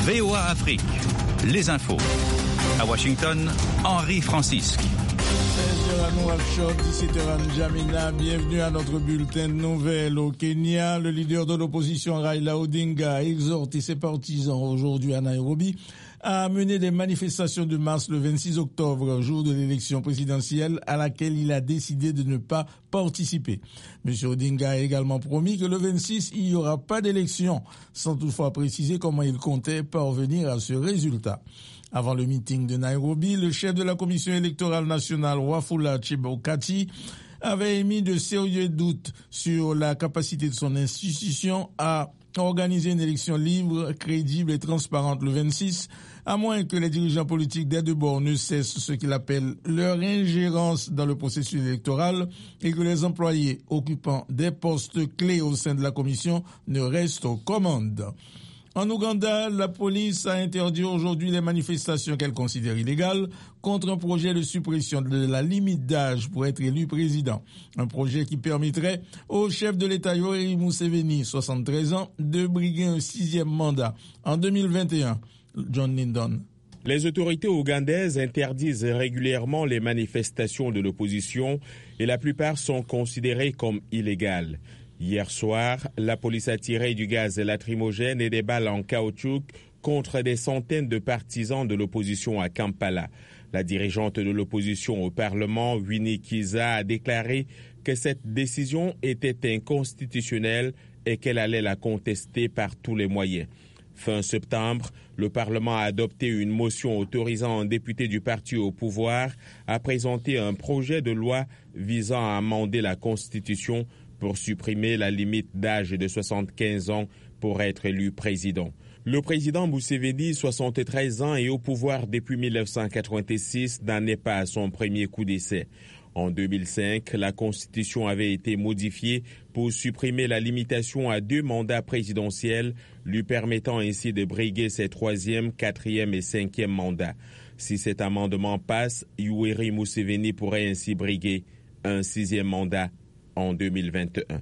VOA Afrique, les infos. À Washington, Henri Francisque. 16h à Nouakchott, 17h à N'Djamena. Bienvenue à notre bulletin de nouvelles. Au Kenya, le leader de l'opposition Raila Odinga a exhorté ses partisans aujourd'hui à Nairobi à mener des manifestations de mars le 26 octobre, jour de l'élection présidentielle à laquelle il a décidé de ne pas participer. M. Odinga a également promis que le 26, il n'y aura pas d'élection, sans toutefois préciser comment il comptait parvenir à ce résultat. Avant le meeting de Nairobi, le chef de la commission électorale nationale, Wafula Chebukati, avait émis de sérieux doutes sur la capacité de son institution à organiser une élection libre, crédible et transparente le 26, à moins que les dirigeants politiques des deux bords ne cessent ce qu'il appelle leur ingérence dans le processus électoral et que les employés occupant des postes clés au sein de la commission ne restent aux commandes. En Ouganda, la police a interdit aujourd'hui les manifestations qu'elle considère illégales contre un projet de suppression de la limite d'âge pour être élu président. Un projet qui permettrait au chef de l'État Yoweri Museveni, 73 ans, de briguer un 6e mandat en 2021. John Lindon. Les autorités ougandaises interdisent régulièrement les manifestations de l'opposition et la plupart sont considérées comme illégales. Hier soir, la police a tiré du gaz lacrymogène et des balles en caoutchouc contre des centaines de partisans de l'opposition à Kampala. La dirigeante de l'opposition au Parlement, Winnie Kiza, a déclaré que cette décision était inconstitutionnelle et qu'elle allait la contester par tous les moyens. Fin septembre, le Parlement a adopté une motion autorisant un député du parti au pouvoir à présenter un projet de loi visant à amender la Constitution pour supprimer la limite d'âge de 75 ans pour être élu président. Le président Museveni, 73 ans et au pouvoir depuis 1986, n'en est pas à son premier coup d'essai. En 2005, la Constitution avait été modifiée pour supprimer la limitation à 2 mandats présidentiels, lui permettant ainsi de briguer ses 3e, 4e et 5e mandats. Si cet amendement passe, Yoweri Museveni pourrait ainsi briguer un 6e mandat en 2021.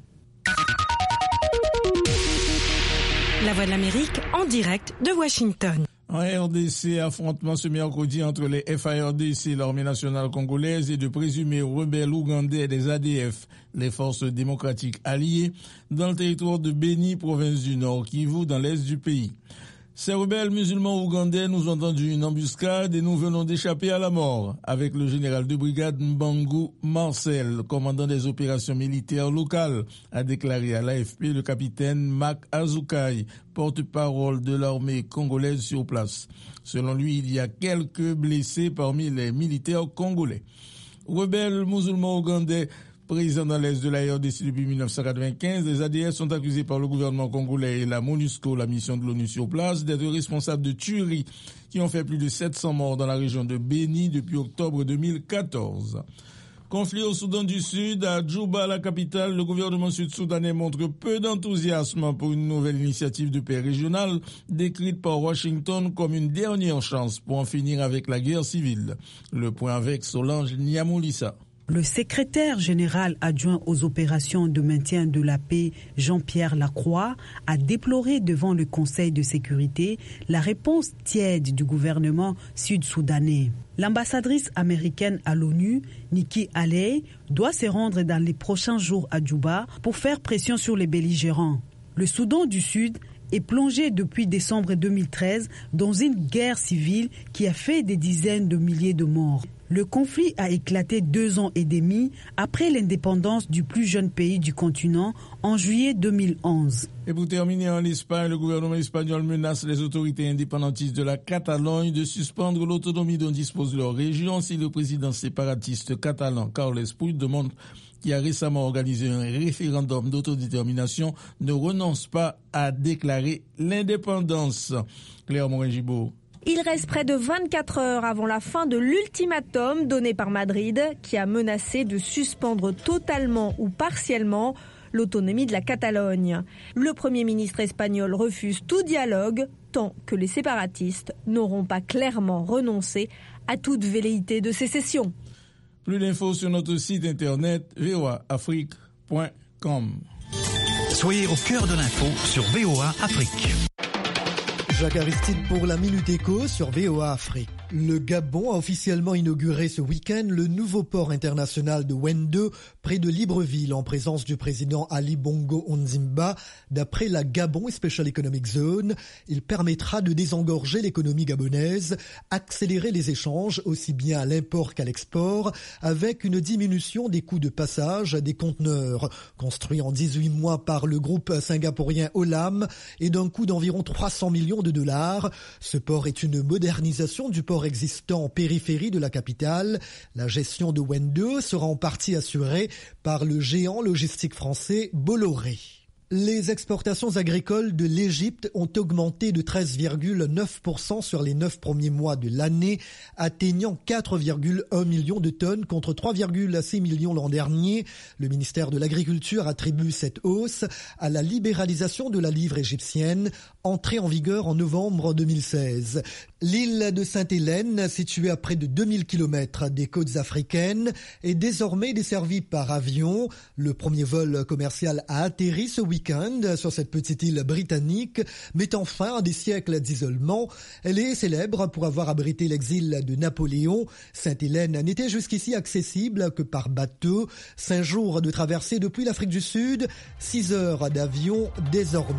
La Voix de l'Amérique en direct de Washington. En RDC, affrontement ce mercredi entre les FARDC, l'armée nationale congolaise, et de présumés rebelles ougandais des ADF, les forces démocratiques alliées, dans le territoire de Beni, province du Nord, Kivu, dans l'est du pays. Ces rebelles musulmans ougandais nous ont tendu une embuscade et nous venons d'échapper à la mort, avec le général de brigade Mbangu Marcel, commandant des opérations militaires locales, a déclaré à l'AFP le capitaine Mac Azukai, porte-parole de l'armée congolaise sur place. Selon lui, il y a quelques blessés parmi les militaires congolais. Rebelles musulmans ougandais présents dans l'est de la RDC depuis 1995, les ADF sont accusés par le gouvernement congolais et la MONUSCO, la mission de l'ONU sur place, d'être responsables de tueries qui ont fait plus de 700 morts dans la région de Beni depuis octobre 2014. Conflit au Soudan du Sud, à Djouba, la capitale, le gouvernement sud-soudanais montre peu d'enthousiasme pour une nouvelle initiative de paix régionale décrite par Washington comme une dernière chance pour en finir avec la guerre civile. Le point avec Solange Niamoulissa. Le secrétaire général adjoint aux opérations de maintien de la paix, Jean-Pierre Lacroix, a déploré devant le Conseil de sécurité la réponse tiède du gouvernement sud-soudanais. L'ambassadrice américaine à l'ONU, Nikki Haley, doit se rendre dans les prochains jours à Djouba pour faire pression sur les belligérants. Le Soudan du Sud est plongé depuis décembre 2013 dans une guerre civile qui a fait des dizaines de milliers de morts. Le conflit a éclaté 2 ans et demi après l'indépendance du plus jeune pays du continent en juillet 2011. Et pour terminer, en Espagne, le gouvernement espagnol menace les autorités indépendantistes de la Catalogne de suspendre l'autonomie dont dispose leur région si le président séparatiste catalan Carles Puigdemont, qui a récemment organisé un référendum d'autodétermination, ne renonce pas à déclarer l'indépendance. Claire Morin-Gibault. Il reste près de 24 heures avant la fin de l'ultimatum donné par Madrid, qui a menacé de suspendre totalement ou partiellement l'autonomie de la Catalogne. Le Premier ministre espagnol refuse tout dialogue tant que les séparatistes n'auront pas clairement renoncé à toute velléité de sécession. Plus d'infos sur notre site internet voaafrique.com. Soyez au cœur de l'info sur VOA Afrique. Jacques Aristide pour la Minute Éco sur VOA Afrique. Le Gabon a officiellement inauguré ce week-end le nouveau port international de Wendo, près de Libreville, en présence du président Ali Bongo Ondimba. D'après la Gabon Special Economic Zone, il permettra de désengorger l'économie gabonaise, accélérer les échanges aussi bien à l'import qu'à l'export, avec une diminution des coûts de passage des conteneurs. Construit en 18 mois par le groupe singapourien Olam et d'un coût d'environ 300 millions de dollars, ce port est une modernisation du port existant en périphérie de la capitale. La gestion de Wendo sera en partie assurée par le géant logistique français Bolloré. Les exportations agricoles de l'Égypte ont augmenté de 13,9% sur les 9 premiers mois de l'année, atteignant 4,1 millions de tonnes contre 3,6 millions l'an dernier. Le ministère de l'Agriculture attribue cette hausse à la libéralisation de la livre égyptienne, entrée en vigueur en novembre 2016. L'île de Sainte-Hélène, située à près de 2000 km des côtes africaines, est désormais desservie par avion. Le premier vol commercial a atterri ce week-end sur cette petite île britannique, mettant fin à des siècles d'isolement. Elle est célèbre pour avoir abrité l'exil de Napoléon. Sainte-Hélène n'était jusqu'ici accessible que par bateau. 5 jours de traversée depuis l'Afrique du Sud, 6 heures d'avion désormais.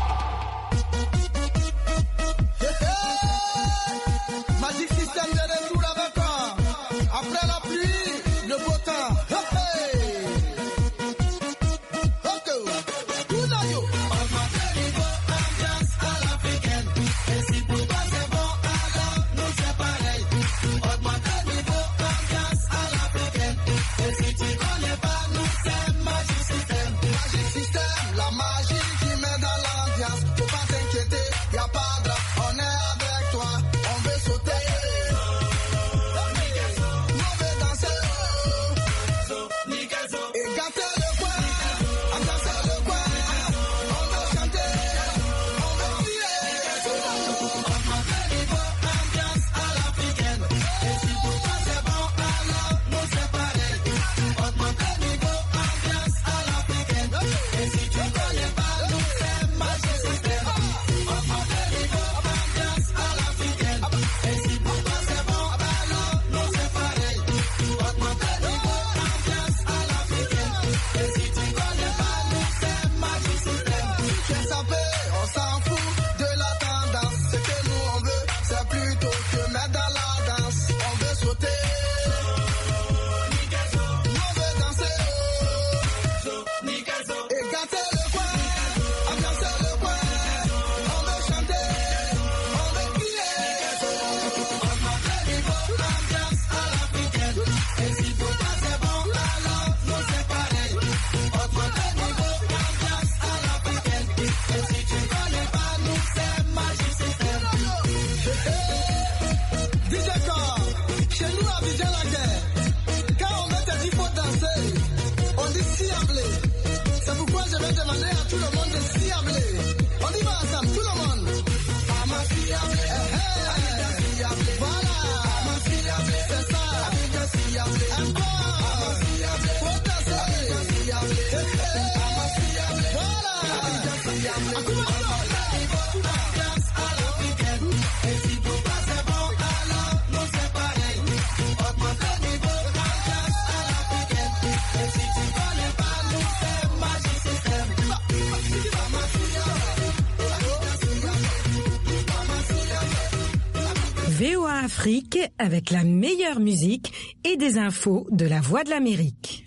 VOA Afrique avec la meilleure musique et des infos de la Voix de l'Amérique.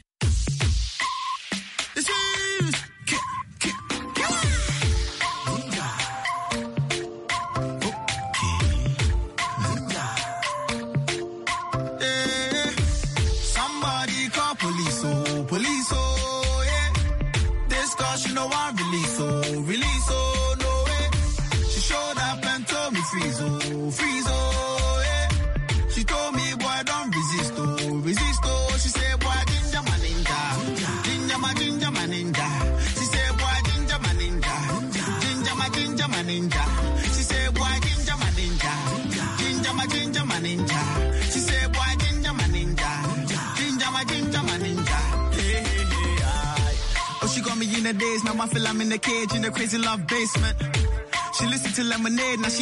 Days, now I feel I'm in the cage in the crazy love basement. She listened to Lemonade, now she